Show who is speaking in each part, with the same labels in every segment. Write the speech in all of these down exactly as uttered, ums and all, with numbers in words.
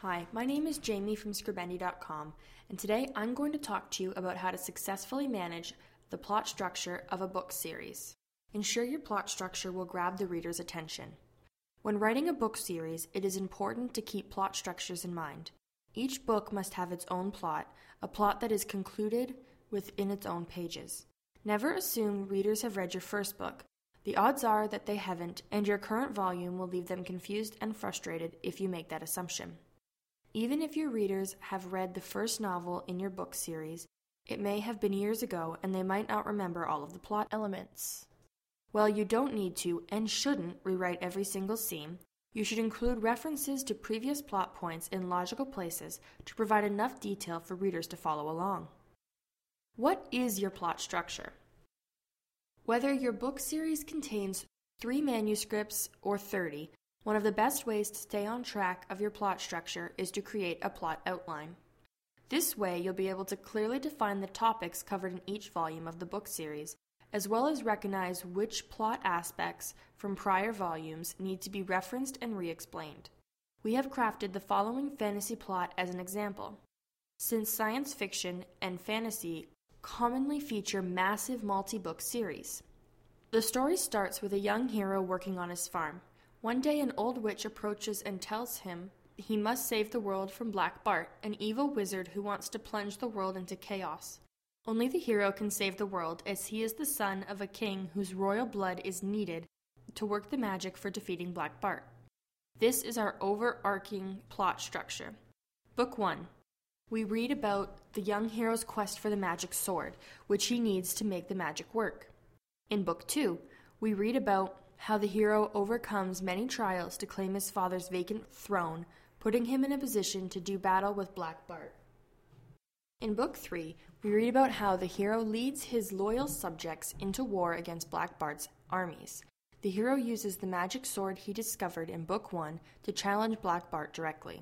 Speaker 1: Hi, my name is Jamie from Scribendi dot com, and today I'm going to talk to you about how to successfully manage the plot structure of a book series. Ensure your plot structure will grab the reader's attention. When writing a book series, it is important to keep plot structures in mind. Each book must have its own plot, a plot that is concluded within its own pages. Never assume readers have read your first book. The odds are that they haven't, and your current volume will leave them confused and frustrated if you make that assumption. Even if your readers have read the first novel in your book series, it may have been years ago and they might not remember all of the plot elements. While you don't need to and shouldn't rewrite every single scene, you should include references to previous plot points in logical places to provide enough detail for readers to follow along. What is your plot structure? Whether your book series contains three manuscripts or thirty, one of the best ways to stay on track of your plot structure is to create a plot outline. This way, you'll be able to clearly define the topics covered in each volume of the book series, as well as recognize which plot aspects from prior volumes need to be referenced and re-explained. We have crafted the following fantasy plot as an example. Since science fiction and fantasy commonly feature massive multi-book series, the story starts with a young hero working on his farm. One day an old witch approaches and tells him he must save the world from Black Bart, an evil wizard who wants to plunge the world into chaos. Only the hero can save the world, as he is the son of a king whose royal blood is needed to work the magic for defeating Black Bart. This is our overarching plot structure. Book one. We read about the young hero's quest for the magic sword, which he needs to make the magic work. In Book two, we read about how the hero overcomes many trials to claim his father's vacant throne, putting him in a position to do battle with Black Bart. In Book three, we read about how the hero leads his loyal subjects into war against Black Bart's armies. The hero uses the magic sword he discovered in Book one to challenge Black Bart directly.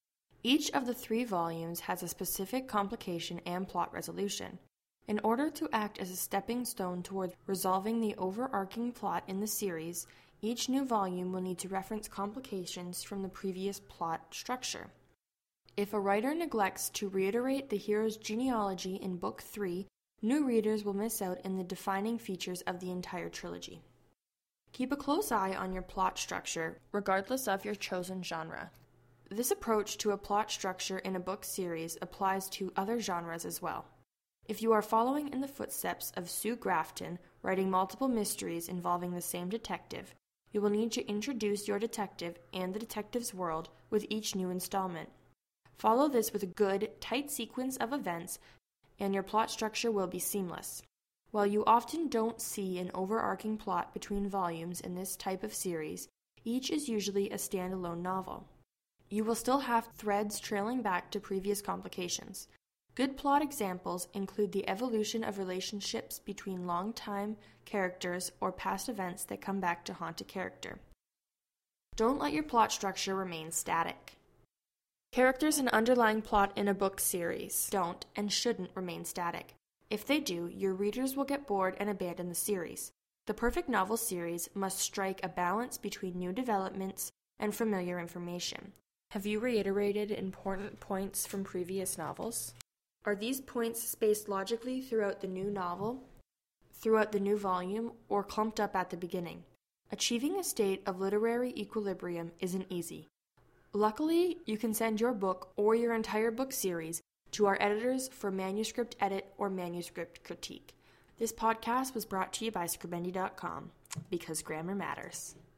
Speaker 1: Each of the three volumes has a specific complication and plot resolution. In order to act as a stepping stone towards resolving the overarching plot in the series, each new volume will need to reference complications from the previous plot structure. If a writer neglects to reiterate the hero's genealogy in Book three, new readers will miss out in the defining features of the entire trilogy. Keep a close eye on your plot structure, regardless of your chosen genre. This approach to a plot structure in a book series applies to other genres as well. If you are following in the footsteps of Sue Grafton, writing multiple mysteries involving the same detective, you will need to introduce your detective and the detective's world with each new installment. Follow this with a good, tight sequence of events, and your plot structure will be seamless. While you often don't see an overarching plot between volumes in this type of series, each is usually a standalone novel. You will still have threads trailing back to previous complications. Good plot examples include the evolution of relationships between long-time characters or past events that come back to haunt a character. Don't let your plot structure remain static. Characters and underlying plot in a book series don't and shouldn't remain static. If they do, your readers will get bored and abandon the series. The perfect novel series must strike a balance between new developments and familiar information. Have you reiterated important points from previous novels? Are these points spaced logically throughout the new novel, throughout the new volume, or clumped up at the beginning? Achieving a state of literary equilibrium isn't easy. Luckily, you can send your book or your entire book series to our editors for manuscript edit or manuscript critique. This podcast was brought to you by Scribendi dot com, because grammar matters.